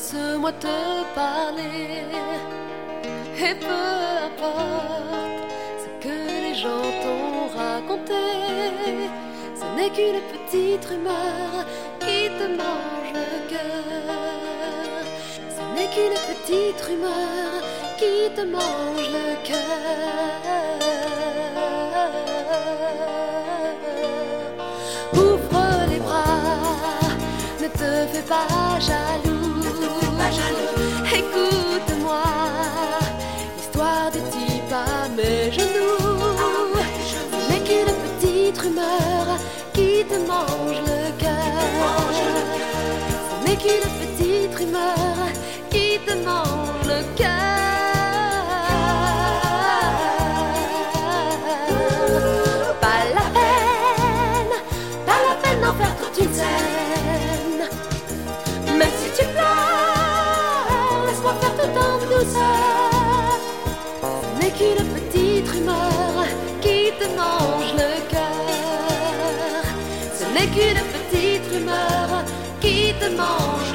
laisse-moi te parler. Et peu importe ce que les gens t'ont raconté, ce n'est qu'une petite rumeur qui te mange le cœur. Ce n'est qu'une petite rumeur qui te mange le cœur. Ouvre les bras, ne te fais pas jaloux. Écoute-moi, l'histoire du type à mes genoux. Ce n'est qu'une petite rumeur qui te mange le cœur. Ce n'est qu'une petite rumeur qui te mange le cœur. Pas la peine d'en faire toute une scène. Même si tu pleures, laisse-moi faire tout en douceur. Ce n'est qu'une petite rumeur qui te mange le cœur. Ce n'est qu'une petite rumeur qui te mange